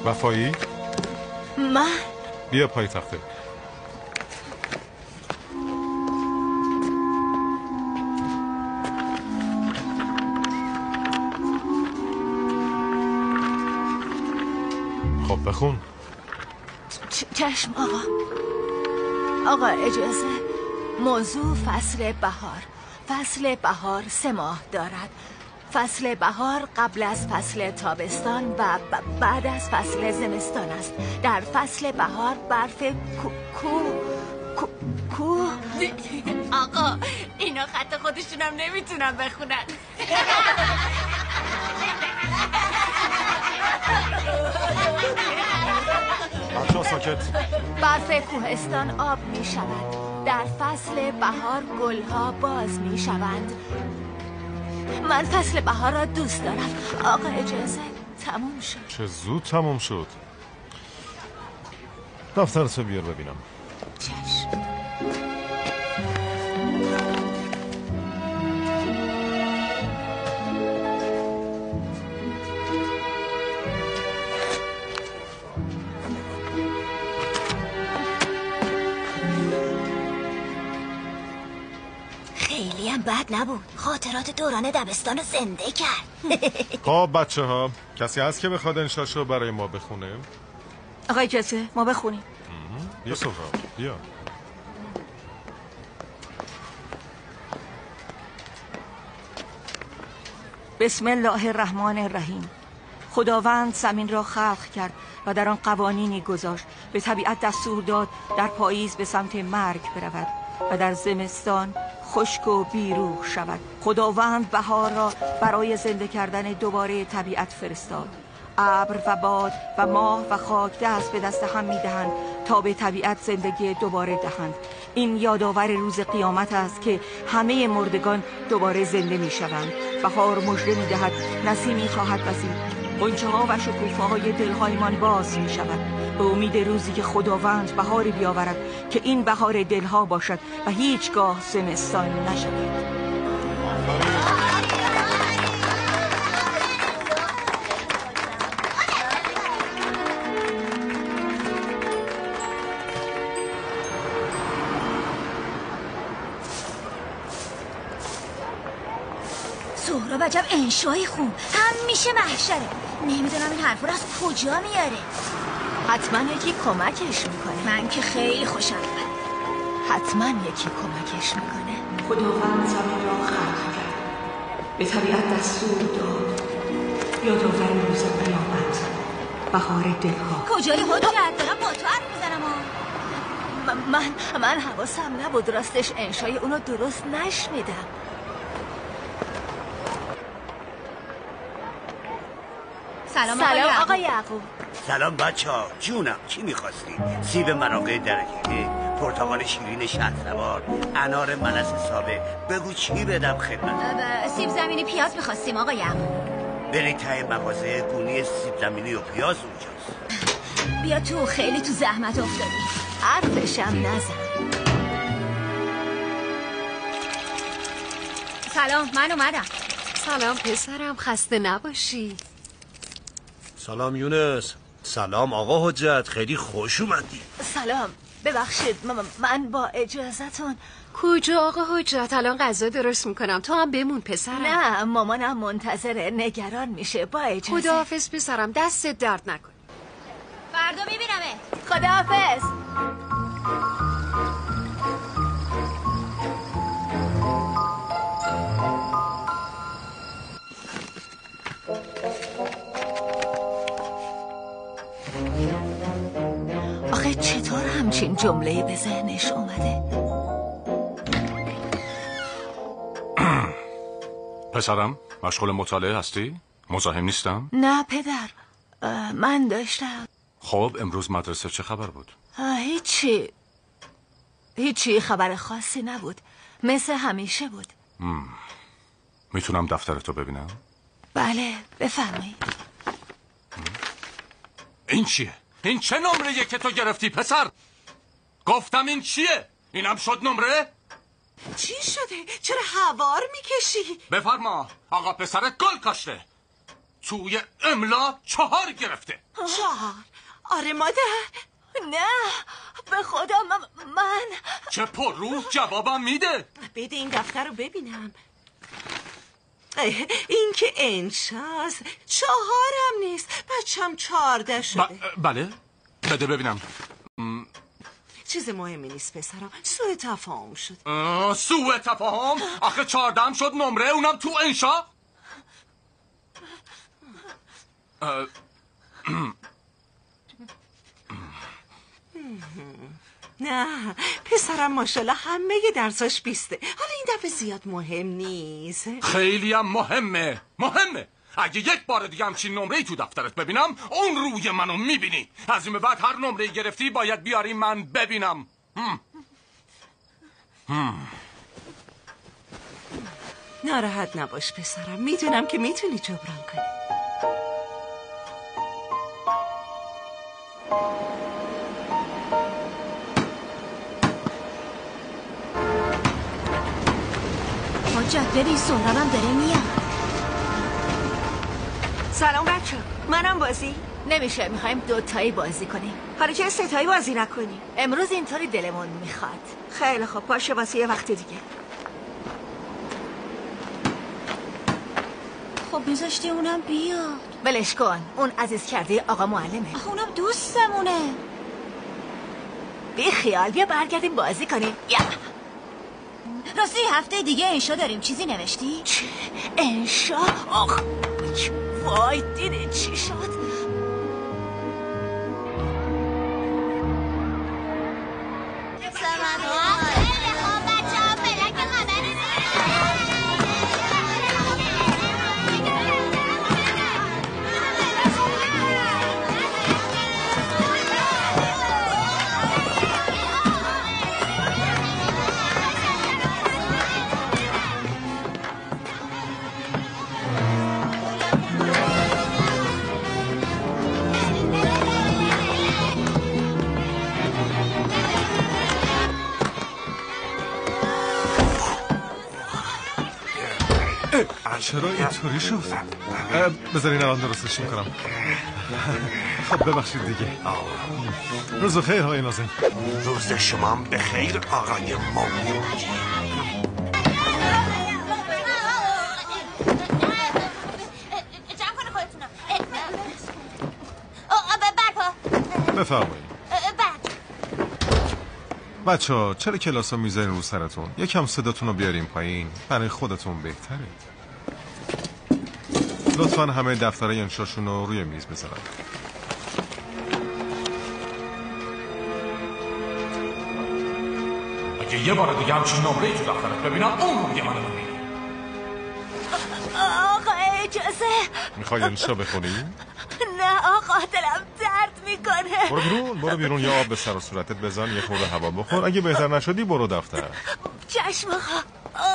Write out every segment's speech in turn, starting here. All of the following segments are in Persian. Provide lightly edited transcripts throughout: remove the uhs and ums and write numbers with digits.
وفایی؟ من؟ بیا پای تخته. خب بخون. چشم آقا. آقا اجازه. موضوع فصل بهار. فصل بهار 3 ماه دارد. فصل بهار قبل از فصل تابستان و بعد از فصل زمستان است. در فصل بهار برف کو آقا اینا خط خودشونم نمیتونن بخونن. بچه‌ها ساکت. برف کوهستان آب می شود. در فصل بهار گلها باز می شوند. من فصل بهار را دوست دارم. آقا اجازه. تموم شد. چه زود تموم شد. دفترتو بیار ببینم. چشم. خیلی هم بد نبود. خاطرات دوران دبستان رو زنده کرد. خب بچه ها کسی هست که بخواد انشاشو برای ما بخونه؟ آقا اجازه ما بخونیم. بیا سهراب بیا. بسم الله الرحمن الرحیم. خداوند زمین را خلق کرد و در آن قوانینی گذاشت. به طبیعت دستور داد در پاییز به سمت مرگ برود و در زمستان خشک و بیروح شود. خداوند بهار را برای زنده کردن دوباره طبیعت فرستاد. ابر و باد و ماه و خاک دست به دست هم می‌دهند تا به طبیعت زندگی دوباره دهند. این یادآور روز قیامت است که همه مردگان دوباره زنده می‌شوند. بهار مژده می‌دهد نسیمی خواهد وزید. غنچه‌ها و شکوفه‌های دل‌هایمان باز می‌شود به امید روزی که خداوند بهاری بیاورد که این بهار دلها باشد و هیچگاه زمستان نشود. سهراب عجب انشایی خون. هم میشه محشره. نمیدونم این حرف رو از کجا میاره. حتما یکی کمکش میکنه. من که خیلی خوشم اومد. حتما یکی کمکش میکنه. خداوند زمین را خلق کرد. به طبیعت دستور داد یادآور روز قیامت بهار دلها. کجای حجت دارم با تو حرف میزنم. من حواسم نبود راستش انشای اونو درست نشنیدم. سلام آقا یعقوب. سلام بچه ها. جونم چی میخواستی؟ سیب مراقه درجه، پرتقال شیرین شهرسوار، انار ملس سابه. بگو چی بدم خدمت؟ سیب زمینی پیاز میخواستیم آقا یعقوب. بری ته مغازه گونی سیب زمینی و پیاز اونجاست. بیا تو، خیلی تو زحمت افتادی. حرفشم نزن. سلام من اومدم. سلام پسرم، خسته نباشی. سلام یونس. سلام آقا حجت، خیلی خوش اومدی. سلام ببخشید من با اجازهتون. کجا آقا حجت؟ الان غذا درست میکنم، تو هم بمون پسرم. نه مامانم منتظره، نگران میشه. با اجازه. خداحافظ پسرم، دستت درد نکن. فردا میبینمه. خداحافظ. آخه چطور همچین جمله‌ای به ذهنش اومده؟ پسرم مشغول مطالعه هستی؟ مزاحم نیستم؟ نه پدر، من داشتم. خب امروز مدرسه چه خبر بود؟ هیچی خبر خاصی نبود، مثل همیشه بود. میتونم دفترتو ببینم؟ بله بفرمایید. این چیه؟ این چه نمره‌ایه که تو گرفتی پسر؟ گفتم این چیه؟ اینم شد نمره؟ چی شده؟ چرا هوار میکشی؟ بفرما، آقا پسرت گل کاشته. توی املا 4 گرفته. 4؟ آره مادر. نه به خدا من چه پر رو جوابم میده. بده این دفتر رو ببینم. این که انشاست، 4 هم نیست، بچم 14 شده. بله بده ببینم. چیز مهمی نیست پسرم، سوء تفاهم شد. سوء تفاهم؟ آخه 14 هم شد نمره، اونم تو انشا. نه پسرم ماشاءالله همه درساش 20. حالا این دفعه زیاد مهم نیست. خیلی هم مهمه. اگه یک بار دیگه همچین نمره‌ای تو دفترت ببینم اون روی منو میبینی. از این به بعد هر نمره‌ای گرفتی باید بیاری من ببینم. ناراحت نباش پسرم، میدونم که میتونی جبران کنی. حجت ببین سهرابم داره میاد. سلام بچه، منم بازی. نمیشه، میخوایم 2 تایی بازی کنیم. حالا چه 3 تایی بازی نکنی؟ امروز اینطوری دلمون میخواد. خیلی خوب، باشه واسه یه وقت دیگه. خب میذاشتی اونم بیاد. ولش کن، اون عزیز کرده آقا معلمه. آخه اونم دوستمونه. بی خیال، بیا برگردیم بازی کنیم. یا راستی هفته دیگه انشا داریم، چیزی نوشتی؟ چه؟ انشا؟ آخ وای دیدی چی شد؟ چرا اینطوری شد؟ بذارین الان درستش میکنم. خب ببخشید دیگه. روز خیر های نازنین. روز شما هم به خیر آقای موجود. بفرمایید. بچه ها چرا کلاس ها میذارین رو سرتون؟ یکم صداتون رو بیارین پایین، برای خودتون بهتره. لطفا همه دفترهای انشاشون رو روی میز بذارن. اگه یه بار دیگه همچین نمره‌ای تو دفترت ببینم اون روی منو ببینی. آقا اجازه. میخوای انشا بخونی؟ نه آقا دلم درد میکنه. برو بیرون یه آب به سر و صورتت بزن، یه خورده هوا بخور. اگه بهتر نشدی برو دفتر. چشم آقا.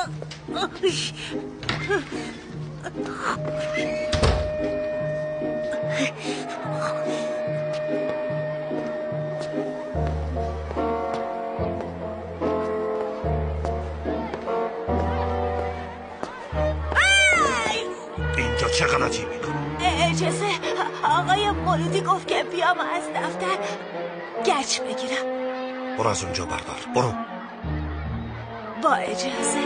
اینجا چه غلطی میکنی؟ اجازه، آقای مولودی گفت که بیام از دفتر گچ بگیرم. برو از اونجا بردار، برو. با اجازه.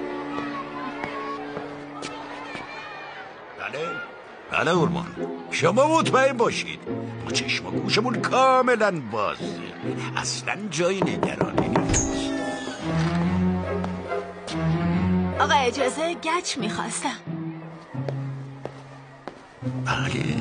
بله اورمان، شما مطمئن باشید ما چشم و گوشمون کاملا بازه، اصلا جای نگرانی نیست. آقا اجازه گچ میخواستم. بله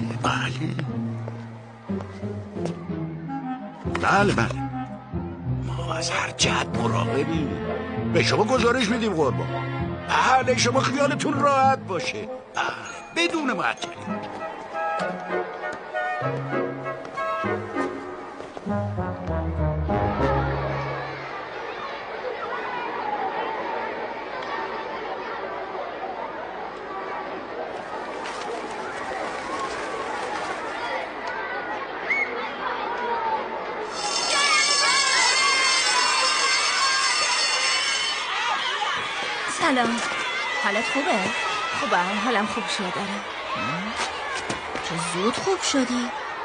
ما از هر جهت مراقبیم، به شما گزارش میدیم قربان. بله شما خیالتون راحت باشه، بله بدون معطلی. سلام، حالت خوبه؟ خوبم، حالم خوب شده داره. زود خوب شدی.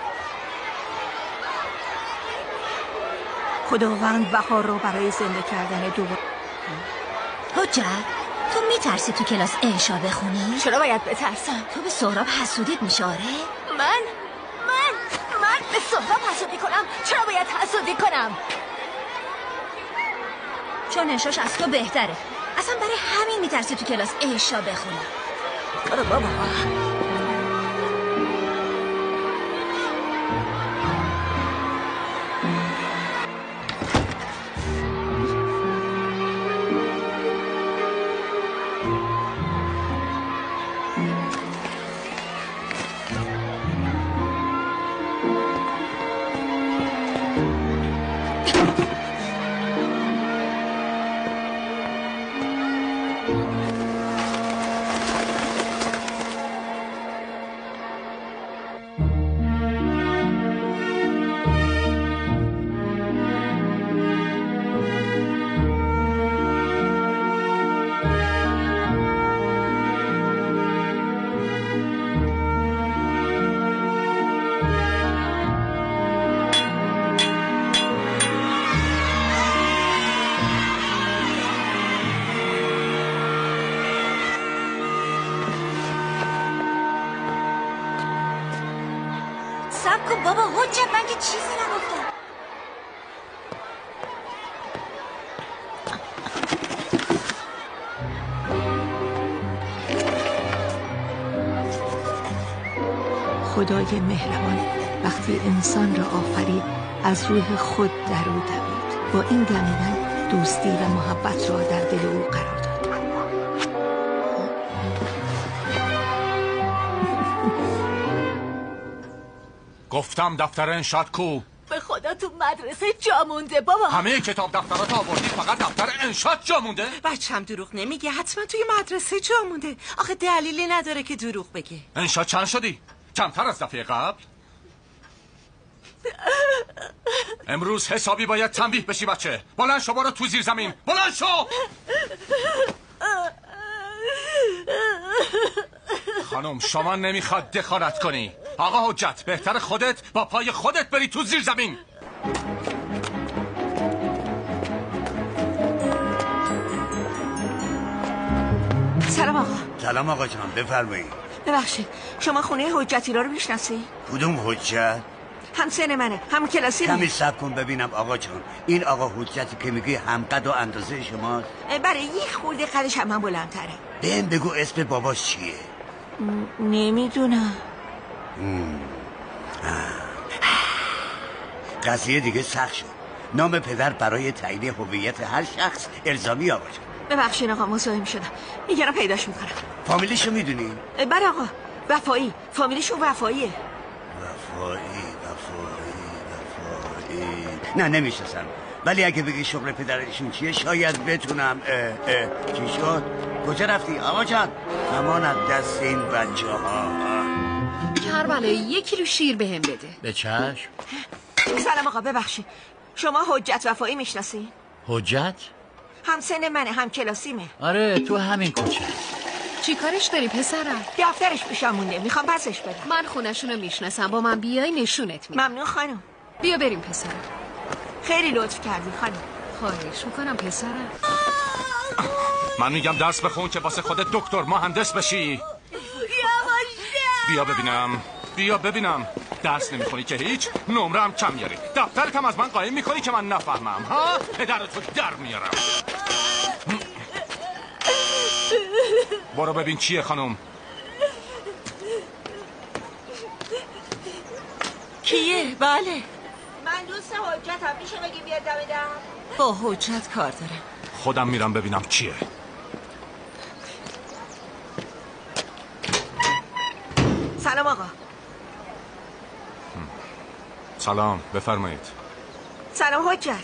خداوند بهار رو برای زنده کردن دوباره. حجت تو میترسی تو کلاس انشا بخونی؟ چرا باید بترسم؟ تو به سهراب حسودیت میشه آره؟ من به سهراب حسودی کنم؟ چرا باید حسودی کنم؟ چون انشاش از تو بهتره. اصلا برای همین میترسی تو کلاس انشا بخونی. برو بابا. سب کن بابا حجت، من که چیزی نگفتم. خدای مهربان وقتی انسان را آفرید از روح خود در او دمید. با این دمیدن دوستی و محبت را در دل او قرار داد. گفتم دفتر انشاد کو؟ به خدا تو مدرسه جا مونده بابا. همه کتاب دفترات آوردی فقط دفتر انشاد جا مونده؟ بچه‌م دروغ نمیگه، حتما توی مدرسه جا مونده. آخه دلیلی نداره که دروغ بگه. انشاد چند شدی؟ کمتر از دفعه قبل؟ امروز حسابی باید تنبیه بشی بچه. بلند شو برو تو زیر زمین. بلند شو. خانم شما نمیخواد دخالت کنی. آقا حجت بهتر خودت با پای خودت بری تو زیر زمین. سلام آقا. سلام آقا جان بفرمایید. ببخشید شما خونه حجتیرا رو میشناسی؟ کدوم حجت؟ همسن منه، هم کلاسی کمی صبر کن ببینم آقا جان. این آقا حجتی که میگی هم قد و اندازه شماست؟ برای یک خورده قدش هم بلندتره. بهم بگو اسم باباش چیه؟ نمیدونم. قضیه دیگه سخت شد. نام پدر برای تعیین هویت هر شخص الزامی آقا جان. ببخشید آقا مزاحم شدم. میگرم پیداش میکنم. فامیلیشو میدونی؟ بله آقا وفایی. فامیلیشون وفاییه. وفایی. نه نمیشناسم، ولی اگه بگی شغل پدرشون چیه شاید بتونم. چی شد؟ کجا رفتی آقا جان؟ امان از دست این بچه ها. کربلایی 1 کیلو شیر بهم بده. به چشم. سلام آقا ببخشید شما حجت وفایی میشناسی؟ حجت؟ همسن منه، هم کلاسیمه. آره تو همین کوچه. چی کارش داری پسرم؟ دفترش پیشم مونده، میخوام پسش بدم. من خونشونو میشناسم، با من بیای نشونت میدم. ممنون خانم. بیا بریم پسرم. خیلی لطف کردی خانم. خواهش میکنم پسرم. من میگم درس بخون که واسه خودت دکتر مهندس بشی. بیا ببینم درس نمیخونی که هیچ، نمره هم کم میاری، دفترت هم از من قایم میکنی که من نفهمم. ها پدرتو در میارم. برو ببین چیه خانم. کیه؟ بله من دوست حجتم، میشه بگی بیاد دم در؟ با حجت کار دارم. خودم میرم ببینم چیه. سلام آقا. سلام بفرمایید. سلام حجت.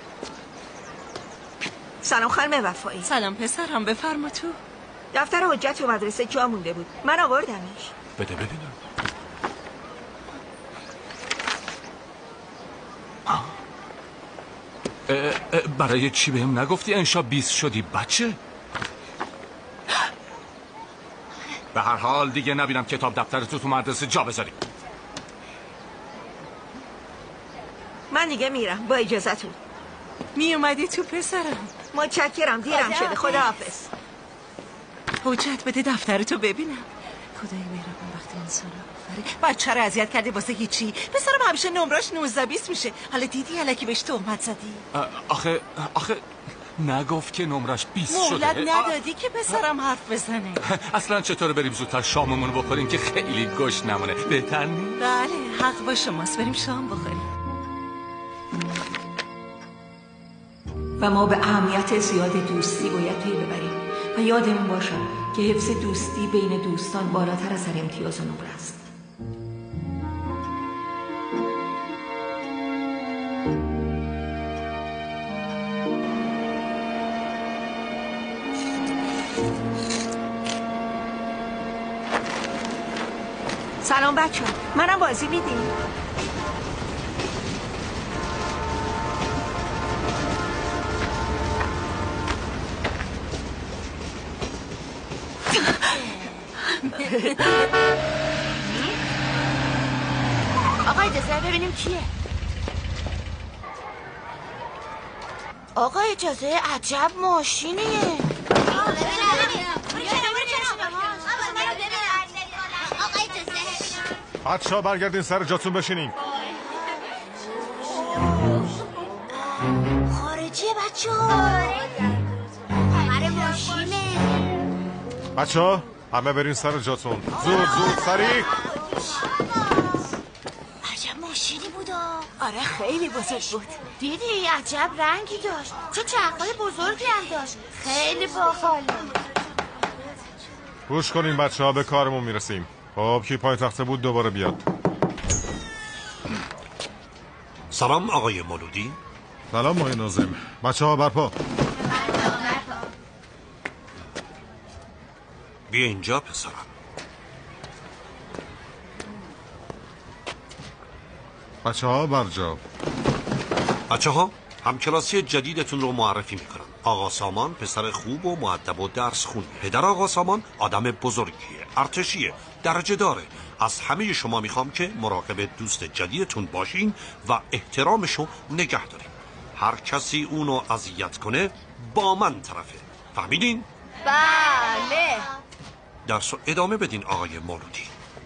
سلام خانم وفایی. سلام پسرم بفرما تو. دفتر حجت تو مدرسه جا مونده بود، من آوردمش. بده ببینم. برای چی بهم نگفتی انشا 20 شدی بچه؟ به هر حال دیگه نبینم کتاب دفترتو تو مدرسه جا بذاری. من دیگه میرم با اجازتون. می اومدی تو پسرم؟ متشکرم، دیرم شده. خداحافظ. حجت بده دفترتو ببینم. خدای مهربون وقتی انسان آفره. بچه رو اذیت کردی واسه هیچی. پسرم همیشه نمرش 19-20 میشه. حالا دیدی الکی بهش تهمت زدی؟ آخه نگفت که نمرش 20 شده. مهلت ندادی که پسرم حرف بزنه. اصلا چطور بریم زودتر شاممون رو بخوریم که خیلی گوش نمونه؟ بهتر نیست؟ بله حق با شماست، بریم شام بخوریم. و ما به اهمیت زیاد دوستی باید پی ببریم و یادمون باشد که حفظ دوستی بین دوستان بالاتر از هر امتیاز و نمره است. سلام بچه، منم بازی میدیم. آقا اجازه ببینیم کیه. آقا اجازه، عجب ماشینیه. بچه‌ها برگردین سر جاتون بشینین. خارجیه بچه‌ها. آره ماشینه. بچه‌ها همه برین سر جاتون. زود سریع. عجب ماشینی بودا. آره خیلی بزرگ بود. دیدی عجب رنگی داشت، چه چرخهای بزرگی هم داشت، خیلی باحاله. گوش کنین بچه‌ها، به کارمون میرسیم. خب کی پای تخته بود دوباره بیاد. سلام آقای مولودی. سلام آقای ناظم. بچه‌ها برپا. بیا اینجا پسرم. بچه‌ها برجا. بچه‌ها همکلاسی جدیدتون رو معرفی میکنم. آقا سامان پسر خوب و مؤدب و درس خونی. پدر آقا سامان آدم بزرگیه، ارتشیه، درجه داره. از همه شما میخوام که مراقب دوست جدیدتون باشین و احترامشو نگه دارین. هر کسی اونو اذیت کنه با من طرفه. فهمیدین؟ بله. درسو ادامه بدین آقای مولودی.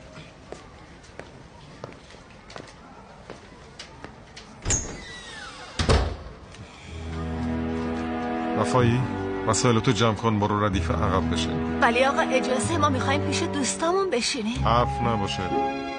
وفایی وسایلتو جمع کن، برو ردیف عقب بشه. ولی آقا اجازه، ما میخوایم پیش دوستامون بشینیم. حرف نباشه.